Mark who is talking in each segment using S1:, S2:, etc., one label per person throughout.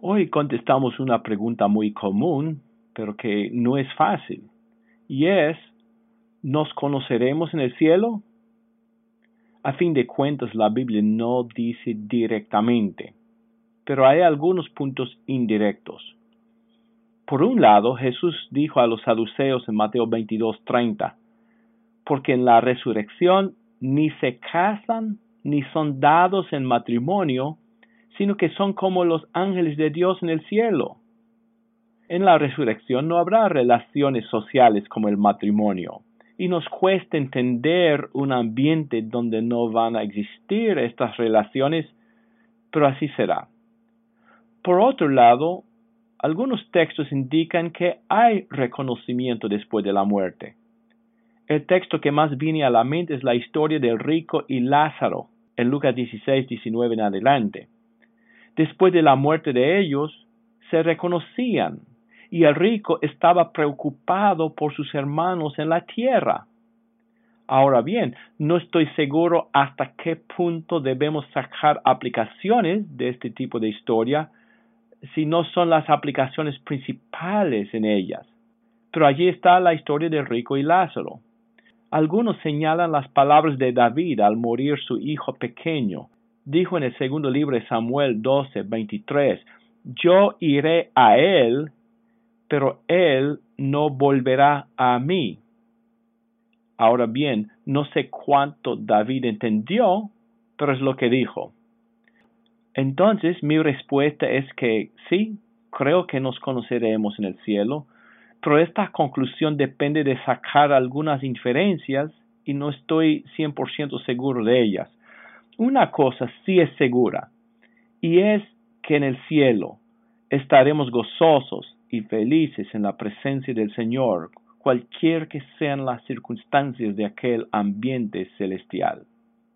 S1: Hoy contestamos una pregunta muy común, pero que no es fácil, y es, ¿nos conoceremos en el cielo? A fin de cuentas, la Biblia no dice directamente, pero hay algunos puntos indirectos. Por un lado, Jesús dijo a los saduceos en Mateo 22:30, porque en la resurrección ni se casan ni son dados en matrimonio, sino que son como los ángeles de Dios en el cielo. En la resurrección no habrá relaciones sociales como el matrimonio, y nos cuesta entender un ambiente donde no van a existir estas relaciones, pero así será. Por otro lado, algunos textos indican que hay reconocimiento después de la muerte. El texto que más viene a la mente es la historia del rico y Lázaro, en Lucas 16:19 en adelante. Después de la muerte de ellos, se reconocían, y el rico estaba preocupado por sus hermanos en la tierra. Ahora bien, no estoy seguro hasta qué punto debemos sacar aplicaciones de este tipo de historia, si no son las aplicaciones principales en ellas. Pero allí está la historia del rico y Lázaro. Algunos señalan las palabras de David al morir su hijo pequeño. Dijo en el segundo libro de Samuel 12:23, yo iré a él, pero él no volverá a mí. Ahora bien, no sé cuánto David entendió, pero es lo que dijo. Entonces, mi respuesta es que sí, creo que nos conoceremos en el cielo, pero esta conclusión depende de sacar algunas inferencias y no estoy 100% seguro de ellas. Una cosa sí es segura, y es que en el cielo estaremos gozosos y felices en la presencia del Señor, cualquier que sean las circunstancias de aquel ambiente celestial.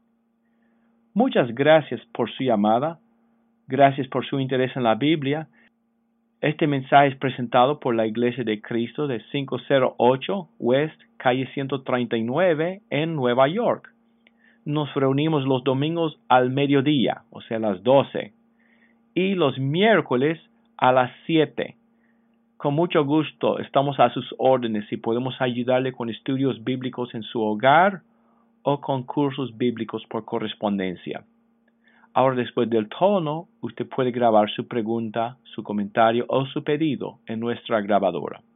S1: Muchas gracias por su llamada, gracias por su interés en la Biblia. Este mensaje es presentado por la Iglesia de Cristo de 508 West, calle 139 en Nueva York. Nos reunimos los domingos al mediodía, o sea, a las 12, y los miércoles a las 7. Con mucho gusto estamos a sus órdenes y podemos ayudarle con estudios bíblicos en su hogar o con cursos bíblicos por correspondencia. Ahora, después del tono, usted puede grabar su pregunta, su comentario o su pedido en nuestra grabadora.